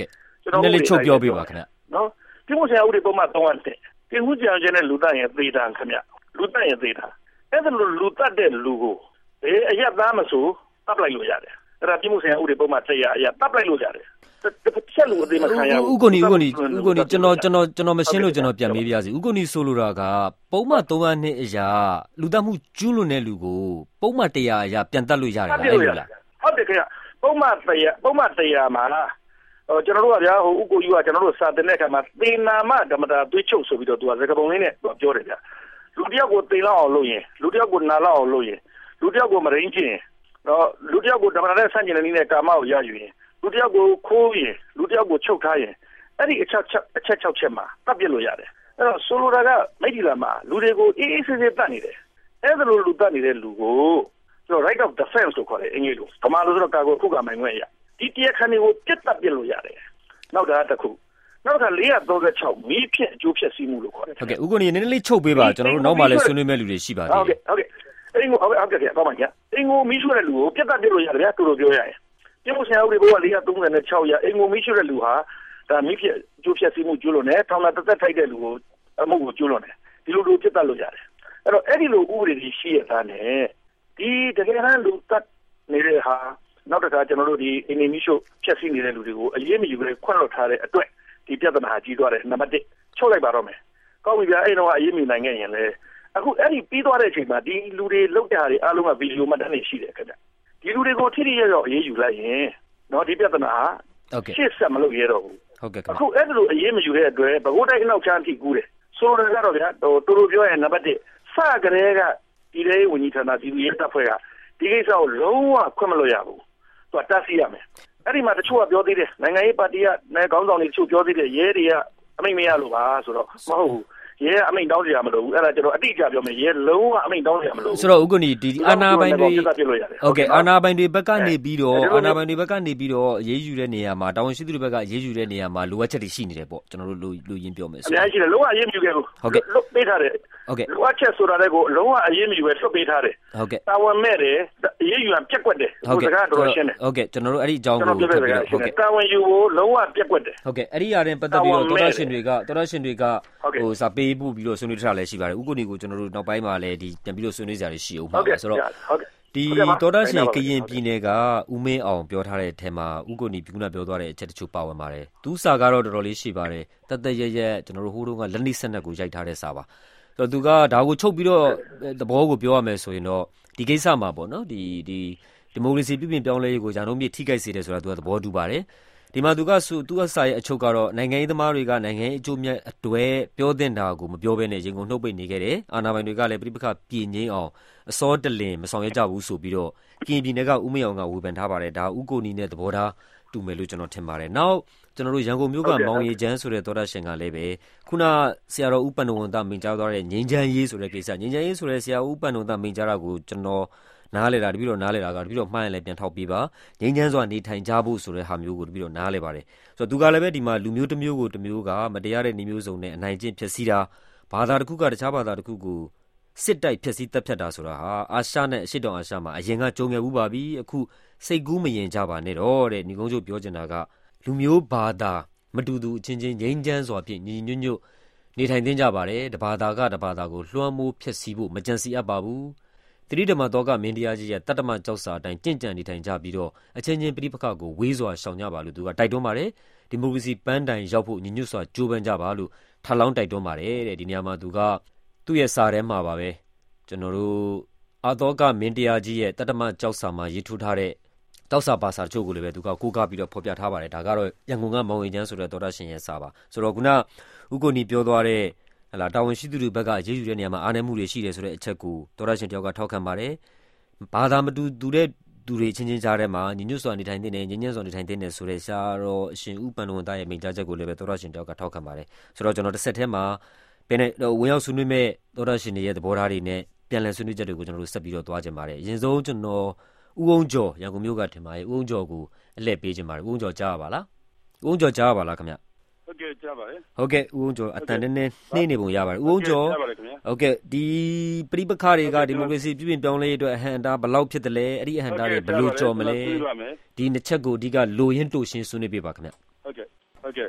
ကျွန်တော်လည်းချုပ်ပြောပေးပါခင်ဗျနော်ဒီမိုဆိုင်ဥပဒေပုံမှန်သုံးရတဲ့ဒီခုကြံကျတဲ့လူသားရဲ့သေတာခင်ဗျလူသားရဲ့သေတာအဲ့ဒါလိုလူတတ်တဲ့လူကိုအေးအရက်သားမဆိုတပ်လိုက်လို့ရတယ်အဲ့ဒါဒီမိုဆိုင်ဥပဒေပုံမှန်တရားအရက်တပ်လိုက်လို့ရတယ်တစ်ချက်လူအသေးမခံရဘူးဥက္ကိုနီဥက္ကိုနီဥက္ကိုနီကျွန်တော်ကျွန်တော်ကျွန်တော်မရှင်းလို့ကျွန်တော်ပြန်မေးပြစီဥက္ကိုနီဆိုလိုတာကပုံမှန်သုံးရနှစ်အရာလူတတ်မှုကျူးလွန်တဲ့လူကိုပုံမှန်တရားအရာပြန်တတ်လို့ရတယ်လားအဲ့လိုလားဟုတ်တယ်ခင်ဗျပုံမှန်တရားပုံမှန်တရားမှာလားဟိုကျွန်တော်တို့ကဗျာဟိုဥက္ကိုယူကကျွန်တော်တို့စာတင်တဲ့အခါမှာသေနာမဓမ္မတာသွေးချုပ်ဆိုပြီးတော့သူကစကားပုံလေးနဲ့ပြောတယ်ဗျာလူတယောက်ကိုသေလောက်အောင်လုပ်ရင်လူတယောက်ကိုနာလောက်အောင်လုပ်ရင်လူတယောက်ကိုမရင်းချင်းနော်လူတယောက်ကိုဓမ္မတာနဲ့ဆန့်ကျင်တဲ့နည်းနဲ့ကာမကိုရယူရင်လူတယောက်ကိုခိုးရင်လူတယောက်ကိုချုပ်ထားရင်အဲ့ဒီအချက်ချက်အချက်၆ချက်မှာတပ်ပြစ်လို့ရတယ်အဲ့တော့ဆိုလိုတာကမိတ်ဒီလာမှာလူတွေကိုအေးအေးဆေးဆေးတတ်နေတယ်အဲ့ဒါလိုလူတတ်နေတဲ့လူကိုကျွန်တော် right of defense လို့ခေါ်တယ်အင်္ဂလိပ်လိုဗမာလိုဆိုတော့ကာကွယ်ခုခံနိုင်ခွင့်ရဒီတရားခံတွေကိုပြတ်တက်ပြစ်လို့ရတယ်နောက်တာတစ်ခုနောက်က၄၃၆မီးဖြစ်အကျိုးဖြစ်စီးမှုလို့ခေါ်တယ်ဟုတ်ကဲ့ဥက္ကိုနီနည်းနည်းလေးချုပ်ပေးပါကျွန်တော်တို့နောက်မှလည်းဆွေးနွေးမဲ့လူတွေရှိပါသေးတယ်ဟုတ်ကဲ့ဟုတ်ကဲ့အင်္ဂိုဟုတ်ကဲ့ဟုတ်ကဲ့တော့မှညာအင်္ဂိုမီးရှို့တဲ့လူကိုပြတ်တက်ပြစ်လို့ရတယ်ဗျာတူလို့ပြောရရင်ဒီမိုဆိုင်ဥပဒေဘောက၄၃၆ရအင်္ဂိုမီးရှို့တဲ့လူဟာဒါမီးဖြစ်အကျိုးဖြစ်စီးမှုကျူးလွန်တယ်ထောင်လာတက်တက်ထိုက်တဲ့လူကိုအမှုကိုကျူးလွန်တယ်ဒီလိုလိုပြတ်တက်လို့ရတယ်အဲ့တော့အဲ့ဒီလိုဥပဒေကြီးရှိရတာနဲ့ဒီတကယ်တမ်းလူတတ်နေတဲ့ဟာနောက်တစ်ခါကျွန်တော်တို့ဒီအင်နီမီရှို့ဖြတ်စီးနေတဲ့လူတွေကိုအရေးမယူဘဲခွန့်လွတ်ထားတဲ့အတွက်ဒီပြဿနာကြီးသွားတယ်နံပါတ်၁ချုပ်လိုက်ပါတော့မယ်ကောင်းပြီဗျာအဲ့တော့အရေးမယူနိုင်ခဲ့ရင်လေအခုအဲ့ဒီပြီးသွားတဲ့အချိန်မှာဒီလူတွေလောက်တဲ့ဟာတွေအားလုံးကဗီဒီယိုမှတ်တမ်းတွေရှိတယ်ခင်ဗျဒီလူတွေကိုထိထိရရအရေးယူလိုက်ရင်နော်ဒီပြဿနာဟုတ်ကဲ့ရှေ့ဆက်မလုပ်ရတော့ဘူးဟုတ်ကဲ့အခုအဲ့လိုအရေးမယူတဲ့အတွက်ဘကိုးတိုင်းနောက်ချမ်းထိကူးတယ်ဆိုတော့ကတော့ဗျာဟိုတူတူပြောရင်နံပါတ်၁စကလေးကဒီလေဝန်ကြီးဌာနဒီရဲတပ်ဖွဲ့ကဒီကိစ္စကိုလုံးဝခွင့်မလို့ရဘူးသူကတတ်စီရမယ်အဲ့ဒီမှာတချို့ကပြောသေးတယ်နိုင်ငံရေးပါတီကနိုင်ငံခေါင်းဆောင်တွေတချို့ပြောသေးတယ်ရဲတွေကအမိန့်မရလို့ပါဆိုတော့မဟုတ်ဘူးရဲအမိန့်တောင်းကြရမလို့အဲ့ဒါကျွန်တော်အတိအကျပြောမယ်ရဲလုံးဝအမိန့်တောင်းကြရမလို့ဆိုတော့ဥက္ကိုနီဒီအာနာပိုင်တွေဟုတ်ကဲ့အာနာပိုင်တွေဘက်ကနေပြီးတော့အာနာပိုင်တွေဘက်ကနေပြီးတော့အေးအေးယူတဲ့နေရာမှာတာဝန်ရှိသူတွေဘက်ကအေးအေးယူတဲ့နေရာမှာလိုအပ်ချက်တွေရှိနေတယ်ပေါ့ကျွန်တော်တို့လူလူရင်းပြောမယ်ဆိုအများကြီးရှိတယ်လုံးဝအေးအေးမယူခဲ့ဘူးဟုတ်ကဲ့လွတ်ပေးထားတယ်ဟုတ်ကဲ့လိုအပ်ချက်ဆိုတာလည်းကိုလုံးဝအေးအေးမယူပဲလွတ်ပေးထားတယ်ဟုတ်ကဲ့တာဝန်မဲ့တယ်အေးအေးယူရပြက်ကွက်တယ်ဟုတ်ကဲ့တော်တော်ရှင်းတယ်ဟုတ်ကဲ့ကျွန်တော်တို့အဲ့ဒီအကြောင်းကိုဟုတ်ကဲ့တာဝန်ယူဖို့လုံးဝပြက်ကွက်တယ်ဟုတ်ကဲ့အဲ့ဒီအရာတွေပတ်သက်ပြီးတော့တော်တော်ရှင်တွေကတော်တော်ရှင်တွေကဟိုစာပေးဖို့ပြီးတော့ဆွေးနွေးထားလည်းရှိပါတယ်ဥက္ကိုနီကိုကျွန်တော်တို့နောက်ပိုင်းမှာလည်းဒီပြန်ပြီးတော့ဆွေးနွေးကြရရှိအောင်ပါဆိုတော့ဒီတော်တော်ရှင်ကရင်ပြည်နယ်ကဦးမင်းအောင်ပြောထားတဲ့အထက်မှာဥက္ကိုနီပြခုနပြောသွားတဲ့အချက်တချို့ပါဝင်ပါတယ်သူစာကတော့တော်တော်လေးရှိပါတယ်တသက်ရရက်ကျွန်တော်တို့ဟိုးတုန်းကလက်နှိဆက်နက်ကိုရိုက်ထားတဲ့စာပါဆိုတော့သူကဒါကိုချုပ်ပြီးတော့သဘောကိုပြောရမယ်ဆိုရင်တော့ဒီကိစ္စမှာပေါ့နော်ဒီဒီဒီမိုကရေစီပြည်ပြင်ပြောင်းလဲရေးကိုဂျာနှုံးမြေထိခိုက်စေတယ်ဆိုတာသူကသဘောတူပါတယ်ဒီမှာသူကဆိုသူအစာရဲ့အချုပ်ကတော့နိုင်ငံရေးသမားတွေကနိုင်ငံရေးအကျိုးမြတ်အတွဲပြောတဲ့တာကိုမပြောဘဲနဲ့ရင်ကုန်နှုတ်ပိတ်နေခဲ့တယ်အာဏာပိုင်တွေကလည်းပြိပခပြည်ငိမ့်အောင်အစောတလင်မဆောင်ရွက်ကြဘူးဆိုပြီးတော့ကရင်ပြည်နယ်ကဦးမင်းအောင်ကဝေဖန်ထားပါတယ်ဒါဥကိုနီနဲ့သဘောထားတူမယ်လို့ကျွန်တော်ထင်ပါတယ်နောက်ကျွန်တော်တို့ရန်ကုန်မြို့ကမောင်ရီချမ်းဆိုတဲ့သောတာရှင်ကလည်းပဲခုနဆရာတော်ဦးပဏ္ဏဝန္တမိန့်ကြားသွားတဲ့ငြိမ်းချမ်းရေးဆိုတဲ့ကိစ္စငြိမ်းချမ်းရေးဆိုတဲ့ဆရာဦးပဏ္ဏဝန္တမိန့်ကြားတာကိုကျွန်တော်နားလေတာတပည့်တော်နားလေတာကတပည့်တော်မှားရင်လည်းပြန်ထောက်ပေးပါငြိမ်းချမ်းစွာနေထိုင်ကြဖို့ဆိုတဲ့ဟာမျိုးကိုတပည့်တော်နားလေပါတယ်ဆိုတော့သူကလည်းပဲဒီမှာလူမျိုးတစ်မျိုးကိုတစ်မျိုးကမတရားတဲ့နေမျိုးစုံနဲ့အနိုင်ကျင့်ဖြစ်စီတာဘာသာတစ်ခုကတခြားဘာသာတစ်ခုကိုစစ်တိုက်ဖြစ်စီတပ်ဖြတ်တာဆိုတာဟာအာရှနဲ့အရှေ့တောင်အာရှမှာအရင်ကကြုံခဲ့ဘူးပါပြီအခုစိတ်ကူးမရင်ကြပါနဲ့တော့တဲ့ညီကုန်းချုပ်ပြောချင်တာကလူမျိုးဘာသာမတူသူအချင်းချင်းငြိမ်းချမ်းစွာဖြင့်ညီညွတ်ညွတ်နေထိုင်သင့်ကြပါတယ်တဘာသာကတဘာသာကိုလွှမ်းမိုးဖြစ်စီဖို့မကြံစီအပ်ပါဘူးသတိဓမ္မတော်ကမင်းတရားကြီးရဲ့တတ္တမကြောက်စာအတိုင်းကြင့်ကြံနေထိုင်ကြပြီးတော့အချင်းချင်းပြိပခကိုဝေးစွာရှောင်ကြပါလို့သူကတိုက်တွန်းပါတယ်ဒီမိုကရေစီပန်းတိုင်ရောက်ဖို့ညီညွတ်စွာကြိုးပမ်းကြပါလို့ထပ်လောင်းတိုက်တွန်းပါတယ်တဲ့ဒီနေရာမှာသူကသူ့ရဲ့စာထဲမှာပါပဲကျွန်တော်တို့အာတော်ကမင်းတရားကြီးရဲ့တတ္တမကြောက်စာမှာရေးထိုးထားတဲ့တောက်စာပါစာတချို့ကိုလည်းပဲသူကကိုးကားပြီးတော့ဖော်ပြထားပါတယ်ဒါကတော့ရန်ကုန်ကမောင်ရင်ချမ်းဆိုတဲ့သောတာရှင်ရဲ့စာပါဆိုတော့ခုနဥကိုနီပြောသွားတဲ့ဟလာတာဝန်ရှိသူတွေဘက်ကရေးယူတဲ့နေရာမှာအားနည်းမှုတွေရှိတယ်ဆိုတဲ့အချက်ကိုသောတာရှင်တယောက်ကထောက်ခံပါတယ်ဘာသာမတူတူတဲ့သူတွေချင်းချင်းကြားထဲမှာညီညွတ်စွာနေထိုင်တဲ့နေငြိမ်းချမ်းစွာနေထိုင်တဲ့နေဆိုတဲ့ရှားတော့အရှင်ဥပန္နဝန္တရဲ့မိန့်ကြားချက်ကိုလည်းပဲသောတာရှင်တယောက်ကထောက်ခံပါတယ်ဆိုတော့ကျွန်တော်တစ်ဆက်ထဲမှာဘယ်နဲ့ဝင်ရောက်ဆွေးနွေးမဲ့သောတာရှင်တွေရဲ့သဘောထားတွေနဲ့ပြန်လည်ဆွေးနွေးချက်တွေကိုကျွန်တော်တို့ဆက်ပြီးတော့သွားကြပါတယ်အရင်ဆုံးကျွန်တော်ဦးအောင်ကျော်ရန်ကုန်မြို့ကထင်ပါတယ်ဦးအောင်ကျော်ကိုအလှည့်ပေးခြင်းပါတယ်ဦးအောင်ကျော်ကြားပါလားဦးအောင်ကျော်ကြားပါလားခင်ဗျဟုတ်ကဲ့ကြားပါတယ်ဟုတ်ကဲ့ဦးအောင်ကျော်အတန်နဲ့နှိမ့်နေပုံရပါတယ်ဦးအောင်ကျော်ဟုတ်ကဲ့ဒီပြိပခတွေကဒီမိုကရေစီပြည်ပြင်ပြောင်းလဲရေးအတွက်အဟံတာဘယ်လောက်ဖြစ်တယ်လဲအဲ့ဒီအဟံတာတွေဘယ်လိုကြော်မလဲဒီနှစ်ချက်ကိုအဓိကလိုရင်းတိုးရှင်းဆွေးနွေးပေးပါခင်ဗျဟုတ်ကဲ့ဟုတ်ကဲ့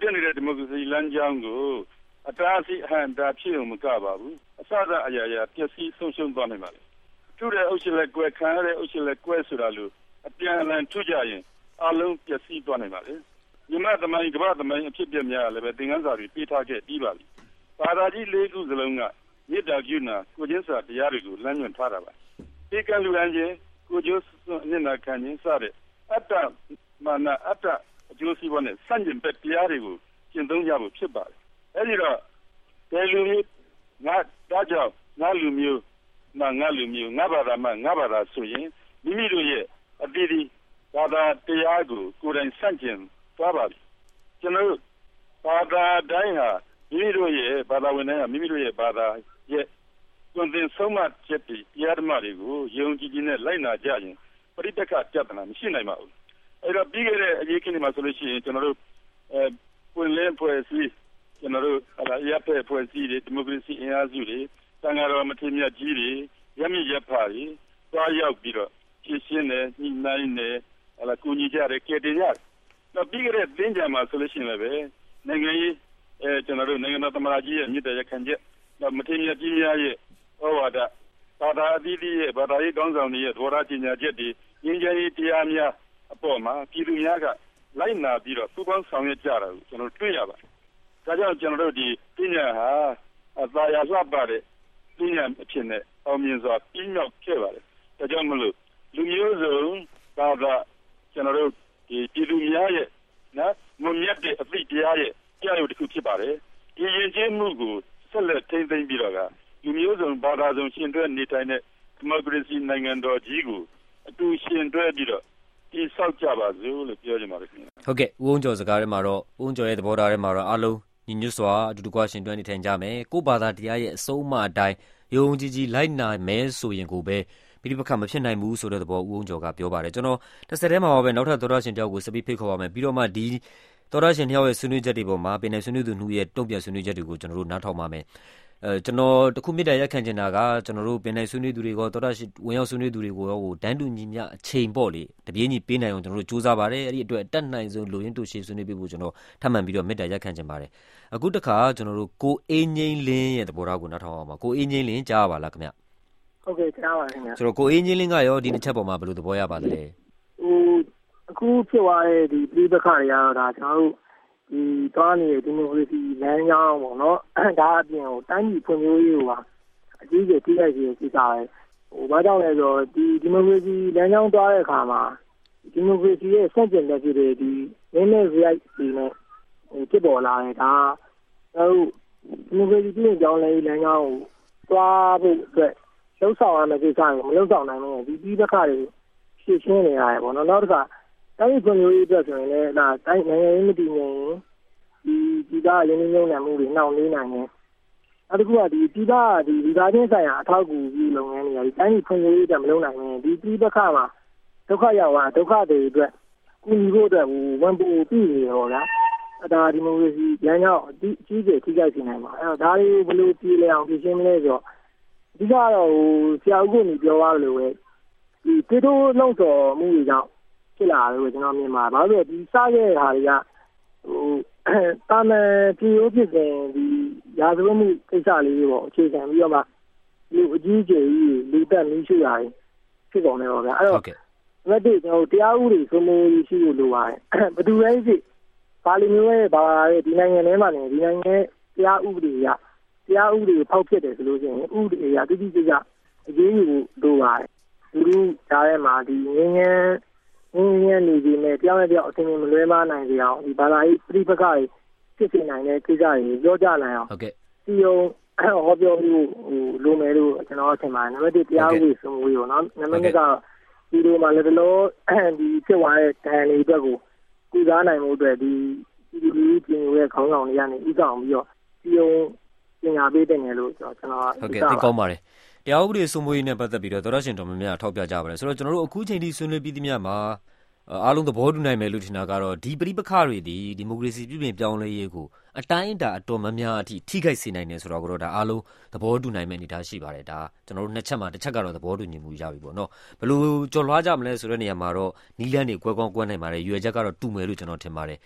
နေတဲ့ဒီမိုကရေစီလမ်းကြောင်းကိုအတားအဆီးအဟန့်တားဖြစ်အောင်မကပါဘူးအစစအရာရာပျက်စီးဆုံးရှုံးသွားနိုင်ပါလေထူတဲ့အုပ်ချုပ်လက်ကွဲခံရတဲ့အုပ်ချုပ်လက်ကွဲဆိုတာလို့အပြန်အလှန်ထူကြရင်အလုံးပျက်စီးသွားနိုင်ပါလေမြန်မာသမိုင်းကမ္ဘာသမိုင်းအဖြစ်အပျက်များလည်းပဲသင်ခန်းစာတွေပေးထားခဲ့ပြီးပါပြီဘာသာကြီးလေးခုစလုံးကမေတ္တာကရုဏာကိုချင်းစာတရားတွေကိုလမ်းညွှန်ထားတာပါဒီကံလူရန်ချင်းကိုကျိုးမျက်နှာခံခြင်းစတဲ့အတ္တမာနအတ္တအကျိုးစီးပွားနဲ့စန့်ကျင်ဘက်တရားတွေကိုကျင့်သုံးကြဖို့ဖြစ်ပါတယ်အဲဒီတော့ဘယ်လူမျိုးငါဒါကြောင့်ငါလူမျိုးငါငါလူမျိုးငါဘာသာမှငါဘာသာဆိုရင်မိမိတို့ရဲ့အတိအဘာသာတရားကိုကိုယ်တိုင်စန့်ကျင်သွားပါပြီကျွန်တော်ဘာသာတိုင်းဟာမိမိတို့ရဲ့ဘာသာဝင်တိုင်းဟာမိမိတို့ရဲ့ဘာသာရဲ့ကွန်သင်ဆုံးမချက်ပြီးတရားဓမ္မတွေကိုယုံကြည်ခြင်းနဲ့လိုက်နာကြရင်ပရိပက္ခပြဿနာမရှိနိုင်ပါဘူးအဲ့တော့ပြီးခဲ့တဲ့အရေးခင်းတွေမှာဆိုလို့ရှိရင်ကျွန်တော်တို့အဲပွင့်လင်းဖွဲ့စည်းကျွန်တော်တို့အလားရပ်ဖက်ဖွဲ့စည်းတွေဒီမိုကရေစီအင်အားစုတွေတန်ဃာတော်မထေရမြတ်ကြီးတွေရမည်ရပ်ဖာတွေတွားရောက်ပြီးတော့ရှင်းရှင်းနဲ့ညှိနှိုင်းနဲ့အလားကူညီကြတယ်ကဲတင်ကြတယ်တော့ပြီးခဲ့တဲ့တင်းကြံမှာဆိုလို့ရှိရင်လည်းပဲနိုင်ငံရေးအဲကျွန်တော်တို့နိုင်ငံတော်သမ္မတကြီးရဲ့မြစ်တဲ့ရခံချက်တော့မထေရမြတ်ကြီးများရဲ့ဩဝါဒဘာသာအသီးသီးရဲ့ဘာသာရေးကောင်းဆောင်တွေရဲ့သဘောထားကြေညာချက်တွေငြိမ်းချမ်းရေးတရားများအပေါ်မှာပြည်သူများကလိုက်နာပြီးတော့ပူးပေါင်းဆောင်ရွက်ကြတာကိုကျွန်တော်တွေ့ရပါတယ်။ဒါကြောင့်ကျွန်တော်တို့ဒီပညာဟာအသာရလှပတဲ့ပညာအဖြစ်နဲ့အောင်မြင်စွာပြည့်မြောက်ခဲ့ပါတယ်။ဒါကြောင့်မလို့လူမျိုးစုံဘာသာကျွန်တော်တို့ဒီပြည်သူများရဲ့နော်မမြတ်တဲ့အသည့်တရားရဲ့ကြားရုပ်တစ်ခုဖြစ်ပါတယ်။ဒီရင်ကျေးမှုကိုဆက်လက်ထိန်းသိမ်းပြီးတော့ကလူမျိုးစုံဘာသာစုံရှင်တွဲနေထိုင်တဲ့ဒီမိုကရေစီနိုင်ငံတော်ကြီးကိုအတူရှင်တွဲပြီးတော့ဒီဆောက်ကြပါစို့လို့ပြောချင်ပါတယ်ခင်ဗျာဟုတ်ကဲ့ဦးအောင်ကျော်စကားထဲမှာတော့ဦးအောင်ကျော်ရဲ့သဘောထားထဲမှာတော့အားလုံးညီညွတ်စွာအတူတကွရှင်တွဲနေထိုင်ကြမယ်ကိုယ့်ဘာသာတရားရဲ့အဆုံးအမအတိုင်းယုံကြည်ကြည်လိုက်နာမယ်ဆိုရင်ကိုပဲပြိပခါမဖြစ်နိုင်ဘူးဆိုတဲ့သဘောဦးအောင်ကျော်ကပြောပါတယ်ကျွန်တော်တစ်ဆက်တည်းမှာပဲနောက်ထပ်သောရရှင်တယောက်ကိုစပီးဖိတ်ခေါ်ပါမယ်ပြီးတော့မှဒီသောရရှင်တယောက်ရဲ့ဆွေးနွေးချက်တွေပေါ်မှာပင်နယ်ဆွေးနွေးသူနှုတ်ရဲ့တုံ့ပြန်ဆွေးနွေးချက်တွေကိုကျွန်တော်တို့နားထောင်ပါမယ်အဲကျွန်တော်တခုမြစ်တာရက်ခံချင်တာကကျွန်တော်တို့ပင်နယ်ဆွေးနွေးသူတွေကိုသောတာရှိဝင်ရောက်ဆွေးနွေးသူတွေကိုရောဟိုတန်းတူညီမျှအချိန်ပေါ့လေတပြေးညီပေးနိုင်အောင်ကျွန်တော်တို့စူးစမ်းပါတယ်အဲ့ဒီအတွက်အတက်နိုင်ဆုံးလူရင်းတူရှည်ဆွေးနွေးပေးဖို့ကျွန်တော်ထပ်မံပြီးတော့မြစ်တာရက်ခံချင်ပါတယ်အခုတခါကျွန်တော်တို့ကိုအေးငိမ့်လင်းရဲ့သဘောထားကိုနားထောင်အောင်ပါကိုအေးငိမ့်လင်းကြားပါလားခင်ဗျဟုတ်ကဲ့ကြားပါခင်ဗျဆိုတော့ကိုအေးငိမ့်လင်းကရောဒီတစ်ချက်ပေါ်မှာဘယ်လိုသဘောရပါသလဲဟိုအခုဖြစ်သွားတဲ့ဒီပြည်ပခါတွေကတော့ဒါကျွန်တော်တို့ဒီသွားနေတဲ့ဒီမိုကရေစီလမ်းကြောင်းပေါ့နော်ဒါအပြင်ဟိုတိုင်းပြည်ဖွံ့ဖြိုးရေးဟိုပါအကြီးကြီးထိခိုက်စေကိစ္စပဲဟိုဘာကြောင့်လဲဆိုတော့ဒီဒီမိုကရေစီလမ်းကြောင်းသွားတဲ့အခါမှာဒီမိုကရေစီရဲ့စန့်ကျင်ဘက်တွေဒီနည်းနည်း right ဒီနဲ့ဟိုဖြစ်ပေါ်လာတယ်ဒါဟိုဒီမိုကရေစီပြည်ကြောင်းလေးလမ်းကြောင်းကိုသွားဖို့အတွက်လှုပ်ဆောင်ရမယ့်ကိစ္စကိုမလှုပ်ဆောင်နိုင်ဘူးဒီပြည်ပခါတွေရှင်းရှင်းနေရတယ်ပေါ့နော်နောက်တစ်ခါတိုင်းပြည်ဖွံ့ဖြိုးရေးအတွက်ဆိုရင်လည်းဒါတိုင်းနိုင်ငံရေးမတည်ငြိမ်ဒီဒီကရင်းနှီးမြှုပ်နှံမှုတွေနှောင့်နှေးနိုင်တယ်နောက်တစ်ခုကဒီဒီကဒီဒီသားချင်းဆိုင်ရာအထောက်အကူပြုလုပ်ငန်းတွေဒီတိုင်းပြည်ဖွံ့ဖြိုးရေးအတွက်မလုပ်နိုင်ဘူးဒီပြည်ပခါမှာဒုက္ခရောက်တာဒုက္ခတွေအတွက်ကူညီဖို့အတွက်ဝန်ပို့ပြီးနေရောဗျာအတာဒီမိုကရေစီလမ်းကြောင်းအကြီးအကျယ်ထိခိုက်စေနိုင်ပါအဲ့တော့ဒါတွေဘယ်လိုပြည်လဲအောင်ပြင်ရှင်းမလဲဆိုတော့ဒီကတော့ဟိုဆရာဦးကနေပြောရလို့ပဲဒီတေတိုးလုံးစော်မှုတွေကြောင့်ဖြစ်လာလို့ကျွန်တော်မြင်ပါဘာလို့လဲဒီစားခဲ့တဲ့ဟာတွေကဟိုတာမန်ပြည်ရိုးဖြစ်တဲ့ဒီရာဇဝတ်မှုကိစ္စလေးတွေပေါ့အခြေခံပြီးတော့မှလူအကြီးကျယ်ကြီးလူတက်မီးရှိရတယ်ဖြစ်ကုန်တယ်ပေါ့ဗျာအဲ့တော့လက်တွေ့ကျွန်တော်တရားဥပဒေစိုးမိုးရေးရှိလို့လိုပါတယ်ဘယ်သူလဲဖြစ်ပါလီမျိုးရဲ့ဘာရဲ့ဒီနိုင်ငံထဲမှာနေဒီနိုင်ငံတရားဥပဒေရတရားဥပဒေဖောက်ဖြစ်တယ်ဆိုလို့ရှိရင်ဥပဒေရတိတိကျကျအရေးယူလို့လိုပါတယ်လူလူကြားထဲမှာဒီငင်းငင်းငင်းငင်းနေပြီးနဲ့တရားနဲ့တရားအစဉ်မလွဲမနိုင်ကြအောင်ဒီဘာသာရေးပြိပခါတွေဖြစ်နေနိုင်တဲ့ကိစ္စတွေပြောကြနိုင်အောင်ဟုတ်ကဲ့ဒီုံဟောပြောမှုဟိုလိုမယ်လို့ကျွန်တော်ထင်ပါတယ်နံပါတ်တစ်တရားဥပဒေစိုးမိုးရေးပေါ့နော်နံပါတ်နှစ်ကဒီလိုမှလည်းတော့ဒီဖြစ်သွားတဲ့တန်လေးအတွက်ကိုကုစားနိုင်မှုအတွက်ဒီဒီဒီပြင်ရဲ့ခေါင်းဆောင်တွေကနေဥဆောင်ပြီးတော့ဒီုံပညာပေးတဲ့နယ်လို့ကျွန်တော်ဟုတ်ကဲ့သိကောင်းပါတယ်တရားဥပဒေစိုးမိုးရေးနဲ့ပတ်သက်ပြီးတော့သောရရှင်တော်များများထောက်ပြကြပါတယ်ဆိုတော့ကျွန်တော်တို့အခုချိန်ထိဆွေးနွေးပြီးသမျှမှာအားလုံးသဘောတူနိုင်မယ်လို့ထင်တာကတော့ဒီပရိပခတွေဒီဒီမိုကရေစီပြည်ပြင်ပြောင်းလဲရေးကိုအတိုင်းအတာအတော်များများအထိထိခိုက်စေနိုင်တယ်ဆိုတော့ကတော့ဒါအားလုံးသဘောတူနိုင်မယ်အနေထားရှိပါတယ်ဒါကျွန်တော်တို့နှစ်ချက်မှာတစ်ချက်ကတော့သဘောတူညီမှုရပြီပေါ့နော်ဘယ်လိုကြော်လွှားကြမလဲဆိုတဲ့နေရာမှာတော့နီးလန်းတွေကွဲကွမ်းကွဲနိုင်ပါတယ်ရွယ်ချက်ကတော့တူမယ်လို့ကျွန်တော်ထင်ပါတယ်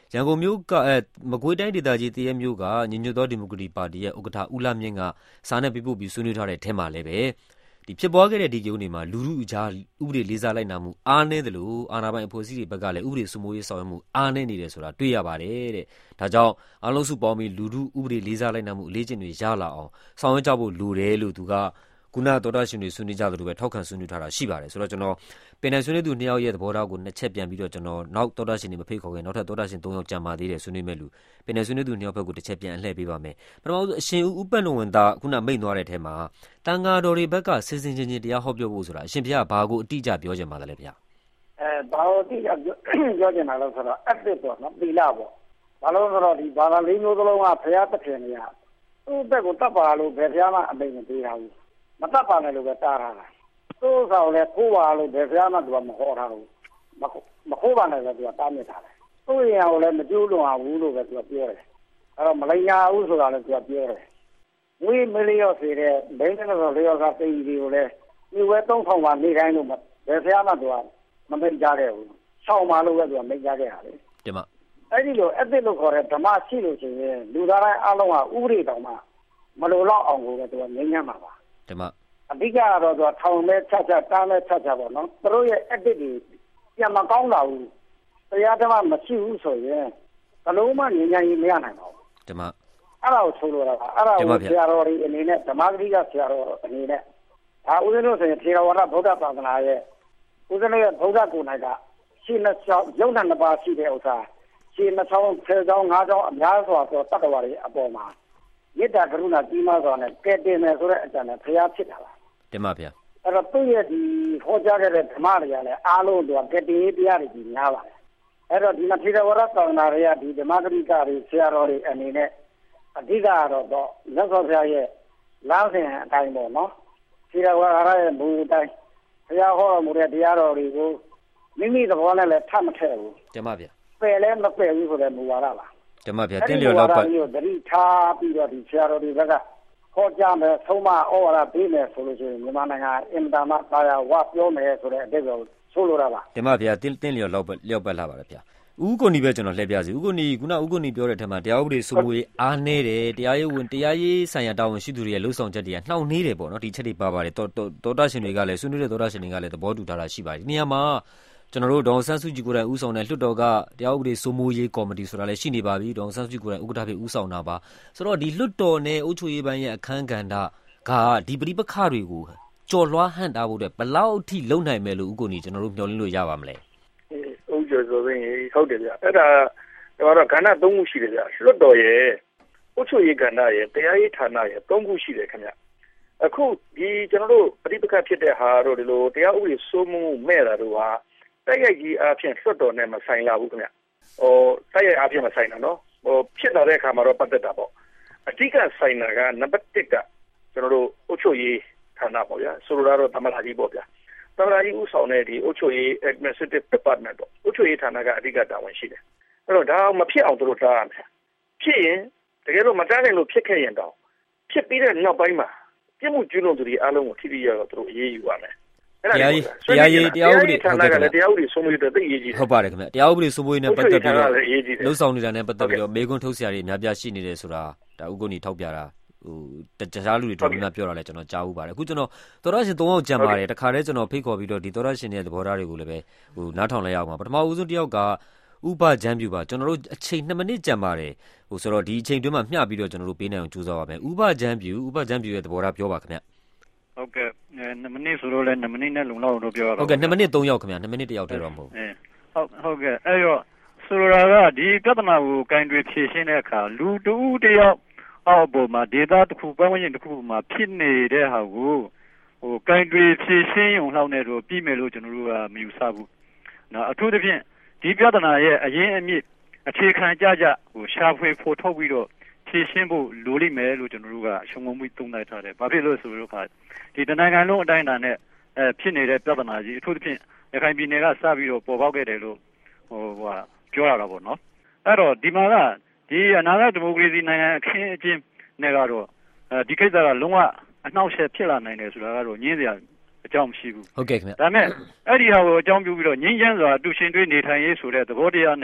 ရန်ကုန်မြို့ကအဲမကွေးတိုင်းဒေသကြီးတရဲမြို့ကညီညွတ်သောဒီမိုကရေစီပါတီရဲ့ဥက္ကဋ္ဌဦးလှမြင့်ကစားနဲ့ပြပို့ပြီးဆွေးနွေးထားတဲ့အထက်မှာလည်းပဲဒီဖြစ်ပွားခဲ့တဲ့ဒီကိန်းတွေမှာလူလူအကြားဥပဒေလေးစားလိုက်နာမှုအားနည်းတယ်လို့အာဏာပိုင်အဖွဲ့အစည်းတွေဘက်ကလည်းဥပဒေစိုးမိုးရေးဆောင်ရွက်မှုအားနည်းနေတယ်ဆိုတာတွေ့ရပါတယ်တဲ့ဒါကြောင့်အားလုံးစုပေါင်းပြီးလူလူဥပဒေလေးစားလိုက်နာမှုအလေးကျင့်တွေရလာအောင်ဆောင်ရွက်ကြဖို့လိုတယ်လို့သူကကုနာတော်တာရှင်တွေဆွေးနွေးကြသလိုပဲထောက်ခံဆွေးနွေးထားတာရှိပါတယ်ဆိုတော့ကျွန်တော်ပင်နယ်ဆွေးနွေးသူနှစ်ယောက်ရဲ့သဘောထားကိုနှစ်ချက်ပြန်ပြီးတော့ကျွန်တော်နောက်တော်တာရှင်တွေမဖိတ်ခေါ်ခင်နောက်ထပ်တော်တာရှင်သုံးယောက်ကြံပါသေးတယ်ဆွေးနွေးမဲ့လူပင်နယ်ဆွေးနွေးသူနှစ်ယောက်ဘက်ကိုတစ်ချက်ပြန်အလှည့်ပေးပါမယ်ပထမဆုံးအရှင်ဦးဦးပတ်လုံဝန်သားခုနမိတ်သွားတဲ့အထက်မှာတန်ဃာတော်တွေဘက်ကစင်စင်ချင်းချင်းတရားဟောပြောဖို့ဆိုတာအရှင်ဘုရားဘာကိုအတိအကျပြောချင်ပါသလဲဗျာအဲဘာကိုအတိအကျပြောချင်တာလဲဆိုတော့အသစ်ပေါ့နော်သီလပေါ့ဘာလို့ဆိုတော့ဒီဘာသာလေးမျိုးသလုံးကဘုရားတစ်ခင်နေရသူ့ဘက်ကိုတတ်ပါလို့ဘယ်ဘုရားမှအမိန့်မပေးထားဘူးမတတ်ပါနဲ့လို့ပဲတားထားတာသူ့ဆောင်လဲခိုးပါလို့ဘယ်ဘုရားမှသူကမဟောထားဘူးမမခိုးပါနဲ့လည်းသူကတားမြစ်ထားတယ်သူ့ရင်ကိုလည်းမကျိုးလွန်အောင်ဘူးလို့ပဲသူကပြောတယ်အဲ့တော့မလိန်ညာဘူးဆိုတာလည်းသူကပြောတယ်ဝိမလျော့စေတဲ့ဘိန်းကတော့လျော့ကသိကြီးတွေကိုလည်းဒီဝဲသုံးထောင်ပါနေတိုင်းလို့ဘယ်ဘုရားမှသူကမမိတ်ကြခဲ့ဘူးဆောင်းပါလို့ပဲသူကမိတ်ကြခဲ့တာလေဒီမှာအဲ့ဒီလိုအသစ်လို့ခေါ်တဲ့ဓမ္မရှိလို့ရှိရင်လူသားတိုင်းအလုံးကဥပဒေတော်မှာမလိုတော့အောင်ကိုပဲသူကငြိမ်းချမ်းမှာပါဒီမှာအဓိကတော့သူကထောင်မဲ့ချက်ချက်တားမဲ့ချက်ချက်ပေါ့နော်သူတို့ရဲ့အသစ်တွေပြန်မကောင်းလာဘူးတရားဓမ္မမရှိဘူးဆိုရင်ဘလုံးမငြိမ်းချမ်းရေးမရနိုင်ပါဘူးဒီမှာအဲ့ဒါကိုဆိုလိုတာကအဲ့ဒါကိုဆရာတော်တွေအနေနဲ့ဓမ္မဂရိကဆရာတော်အနေနဲ့ဒါဦးဇင်းတို့ဆိုရင်ထေရဝါဒဗုဒ္ဓသာသနာရဲ့ဦးဇင်းရဲ့ဗုဒ္ဓကိုယ်၌ကရှင်းနှစ်ချောင်းရုပ်နဲ့နှစ်ပါးရှိတဲ့ဥစ္စာရှင်းနှစ်ချောင်းဆယ်ချောင်းငါးချောင်းအများစွာသောတတ္တဝါတွေအပေါ်မှာမေတ္တာကရုဏာကြီးမားစွာနဲ့ကဲတင်မယ်ဆိုတဲ့အကြံနဲ့ဘုရားဖြစ်တာပါတင်ပါဗျာအဲ့တော့သူ့ရဲ့ဒီဟောကြားခဲ့တဲ့ဓမ္မတွေကလည်းအားလုံးတို့ကတည်တရားတွေကြီးများပါတယ်အဲ့တော့ဒီမှာထေရဝါဒသာသနာတွေကဒီဓမ္မဂရိကတွေဆရာတော်တွေအနေနဲ့အဓိကကတော့တော့လက်စောဘုရားရဲ့လမ်းစဉ်အတိုင်းပေါ့နော်ထေရဝါဒရဲ့ဘုရားတိုင်းဘုရားဟောတော်မူတဲ့တရားတော်တွေကိုမိမိသဘောနဲ့လည်းထပ်မထည့်ဘူးတင်ပါဗျာပယ်လည်းမပယ်ဘူးဆိုတဲ့မူဝါဒပါတင်ပါဗျာတင်းလျော်တော့ပတ်သတိထားပြီးတော့ဒီဆရာတော်တွေဘက်ကဟောကြားမယ်ဆုံးမဩဝါဒပေးမယ်ဆိုလို့ရှိရင်မြန်မာနိုင်ငံအင်တာမတာယာဝပြောမယ်ဆိုတဲ့အတိတ်ကိုဆိုလိုတာပါတင်ပါဗျာတင်းတင်းလျော်တော့လျော့ပတ်လာပါတယ်ဗျာဦးကိုနီပဲကျွန်တော်လှည့်ပြစီဦးကိုနီခုနဦးကိုနီပြောတဲ့အထက်မှာတရားဥပဒေစိုးမိုးရေးအားနည်းတယ်တရားရေးဝင်တရားရေးဆိုင်ရာတာဝန်ရှိသူတွေရဲ့လှုပ်ဆောင်ချက်တွေကနှောင့်နှေးတယ်ပေါ့နော်ဒီချက်တွေပါပါတယ်တော်တော်တာရှင်တွေကလည်းဆွေးနွေးတဲ့တော်တာရှင်တွေကလည်းသဘောတူထားတာရှိပါတယ်ဒီနေရာမှာကျွန်တော်တို့ဒေါ်ဆန်းစုကြည်ကိုယ်တိုင်ဦးဆောင်တဲ့လွှတ်တော်ကတရားဥပဒေစိုးမိုးရေးကော်မတီဆိုတာလည်းရှိနေပါပြီဒေါ်ဆန်းစုကြည်ကိုယ်တိုင်ဥက္ကဋ္ဌဖြစ်ဦးဆောင်တာပါဆိုတော့ဒီလွှတ်တော်နဲ့အုပ်ချုပ်ရေးပိုင်းရဲ့အခမ်းကဏ္ဍကဒီပဋိပက္ခတွေကိုကြော်လွှားဟန့်တာဖို့အတွက်ဘယ်လောက်အထိလုံနိုင်မယ်လို့ဦးကိုနီကျွန်တော်တို့မျှော်လင့်လို့ရပါမလဲဦးကျော်ဆိုရင်ဟုတ်တယ်ဗျအဲ့ဒါကျွန်တော်တို့ကဏ္ဍသုံးခုရှိတယ်ဗျလွှတ်တော်ရဲ့အုပ်ချုပ်ရေးကဏ္ဍရဲ့တရားရေးဌာနရဲ့သုံးခုရှိတယ်ခင်ဗျအခုဒီကျွန်တော်တို့ပဋိပက္ခဖြစ်တဲ့ဟာတို့ဒီလိုတရားဥပဒေစိုးမိုးမဲ့တာတို့ဟာတိုက်ရိုက်ကြီးအားဖြင့်လွှတ်တော်နဲ့မဆိုင်လာဘူးခင်ဗျဟိုတိုက်ရိုက်အားဖြင့်မဆိုင်တာနော်ဟိုဖြစ်လာတဲ့အခါမှာတော့ပတ်သက်တာပေါ့အဓိကဆိုင်တာကနံပါတ်တစ်ကကျွန်တော်တို့အုပ်ချုပ်ရေးဌာနပေါ့ဗျာဆိုလိုတာတော့သမ္မတကြီးပေါ့ဗျာသမ္မတကြီးဦးဆောင်တဲ့ဒီအုပ်ချုပ်ရေး administrative department ပေါ့အုပ်ချုပ်ရေးဌာနကအဓိကတာဝန်ရှိတယ်အဲ့တော့ဒါမဖြစ်အောင်တို့တားရမယ်ဖြစ်ရင်တကယ်လို့မတားနိုင်လို့ဖြစ်ခဲ့ရင်တော့ဖြစ်ပြီးတဲ့နောက်ပိုင်းမှာပြစ်မှုကျူးလွန်သူတွေအားလုံးကိုထိထိရောက်တော့တို့အရေးယူရမယ်တရားရေးတရားရေးတရားဥပဒေဌာနကလည်းတရားဥပဒေစိုးမိုးရေးတဲ့သိရေးကြီးဟုတ်ပါတယ်ခင်ဗျတရားဥပဒေစိုးမိုးရေးနဲ့ပတ်သက်ပြီးတော့လှုပ်ဆောင်နေတာနဲ့ပတ်သက်ပြီးတော့မေးခွန်းထုတ်ဆရာတွေအများပြရှိနေတယ်ဆိုတာဒါဥက္ကုဏီထောက်ပြတာဟိုတခြားလူတွေတော်တော်များပြောတာလဲကျွန်တော်ကြားဘူးပါတယ်အခုကျွန်တော်သောရရှင်သုံးယောက်ကြံပါတယ်တခါတည်းကျွန်တော်ဖိတ်ခေါ်ပြီးတော့ဒီသောရရှင်ရဲ့သဘောထားတွေကိုလည်းပဲဟိုနားထောင်လိုက်ရအောင်ပါပထမဦးဆုံးတစ်ယောက်ကဥပဂျမ်းပြူပါကျွန်တော်တို့အချိန်နှစ်မိနစ်ကြံပါတယ်ဟိုဆိုတော့ဒီအချိန်တွင်းမှာမျှပြီးတော့ကျွန်တော်တို့ပေးနိုင်အောင်ကြိုးစားပါမယ်ဥပဂျမ်းပြူဥပဂျမ်းပြူရဲ့သဘောထားပြောပါခင်ဗျဟုတ်ကဲ့နှစ်မိနစ်ဆိုတော့လဲနှစ်မိနစ်နဲ့လုံလောက်တော့ပြောရတော့ဟုတ်ကဲ့နှစ်မိနစ်သုံးယောက်ခင်ဗျနှစ်မိနစ်တစ်ယောက်တည်းတော့မဟုတ်ဘူးဟုတ်ဟုတ်ကဲ့အဲ့တော့ဆိုလိုတာကဒီပြဿနာကိုကင်တွေဖြေရှင်းတဲ့အခါလူတူတယောက်အောက်ပေါ်မှာဒေတာတစ်ခုပတ်ဝန်းကျင်တစ်ခုမှာဖြစ်နေတဲ့ဟာကိုဟိုကင်တွေဖြေရှင်းရုံလောက်နဲ့တော့ပြီးမယ်လို့ကျွန်တော်တို့ကမယူဆဘူးနော်အထူးသဖြင့်ဒီပြဿနာရဲ့အရင်အမြစ်အခြေခံကြကြဟိုရှာဖွေဖို့ထုတ်ပြီးတော့ဖြေရှင်းဖို့လိုလိမ့်မယ်လို့ကျွန်တော်တို့ကရှုံငုံမှုသုံးသပ်ထားတယ်။ဘာဖြစ်လို့ဆိုတော့ဒီတနင်္ဂနွေလုံးအတိုင်းအတာနဲ့အဲဖြစ်နေတဲ့ပြဿနာကြီးအထူးသဖြင့်ရခိုင်ပြည်နယ်ကစပြီးတော့ပေါ်ပေါက်ခဲ့တယ်လို့ဟိုဟိုပြောရတာပေါ့နော်။အဲ့တော့ဒီမှာကဒီအနာဂတ်ဒီမိုကရေစီနိုင်ငံအခင်းအကျင်းနဲ့ကတော့အဲဒီကိစ္စကလုံးဝအနှောက်အယှက်ဖြစ်လာနိုင်တယ်ဆိုတာကတော့ညင်းစရာအကြောင်းမရှိဘူးဟုတ်ကဲ့ခင်ဗျဒါပေမဲ့အဲ့ဒီဟာကိုအကြောင်းပြုပြီးတော့ငြင်းချမ်းစွာအတူရှင်တွေ့နေထိုင်ရေးဆိုတဲ့သဘောတရားနဲ့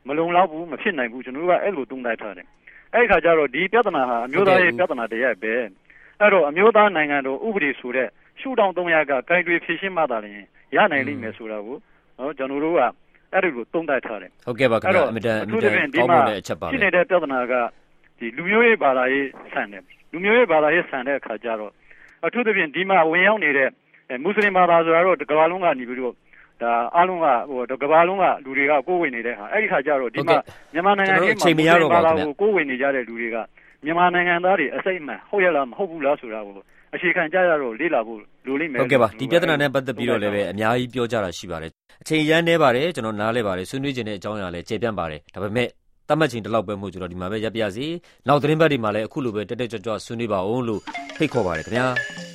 မလုံလောက်ဘူးမဖြစ်နိုင်ဘူးကျွန်တော်တို့ကအဲ့လိုသုံးသပ်ထားတယ်အဲ့ခါကျတော့ဒီပြဿနာဟာအမျိုးသားရေးပြဿနာတရက်ပဲအဲ့တော့အမျိုးသားနိုင်ငံတော်ဥပဒေဆိုတဲ့ရှုထောင့်သုံးရပ်ကကိုင်တွယ်ဖြည့်ရှင်းမှသာလျှင်ရနိုင်လိမ့်မယ်ဆိုတာကိုနော်ကျွန်တော်တို့ကအဲ့ဒီလိုသုံးသပ်ထားတယ်ဟုတ်ကဲ့ပါခင်ဗျာအမြဲတမ်းအမြဲတမ်းကောင်းမွန်တဲ့အချက်ပါပဲဖြစ်နေတဲ့ပြဿနာကဒီလူမျိုးရေးဘာသာရေးဆန်တယ်လူမျိုးရေးဘာသာရေးဆန်တဲ့အခါကျတော့အထူးသဖြင့်ဒီမှာဝင်ရောက်နေတဲ့မွတ်စလင်ဘာသာဆိုတာတော့ကမ္ဘာလုံးကနေပြီးတော့ဒါအားလုံးကဟိုကမ္ဘာလုံးကလူတွေကကိုယ်ဝင်နေတဲ့ဟာအဲ့ဒီခါကျတော့ဒီမှာမြန်မာနိုင်ငံရေးမှာဘာသာကိုကိုယ်ဝင်နေကြတဲ့လူတွေကမြန်မာနိုင်ငံသားတွေအစိမ့်မှန်ဟုတ်ရလားမဟုတ်ဘူးလားဆိုတာကိုအခြေခံကြရတော့လေ့လာဖို့လိုလိမ့်မယ်ဟုတ်ကဲ့ပါဒီပြဿနာနဲ့ပတ်သက်ပြီးတော့လည်းပဲအများကြီးပြောကြတာရှိပါတယ်အချိန်ရမ်းနေပါတယ်ကျွန်တော်နားလဲပါတယ်ဆွေးနွေးခြင်းတဲ့အကြောင်းအရာလည်းကျေပြန့်ပါတယ်ဒါပေမဲ့တတ်မှတ်ချိန်တလောက်ပဲမဟုတ်ကျွန်တော်ဒီမှာပဲရပ်ပြရစီနောက်သတင်းပတ်တွေမှာလည်းအခုလိုပဲတက်တက်ကြွကြွဆွေးနွေးပါအောင်လို့ဖိတ်ခေါ်ပါတယ်ခင်ဗျာ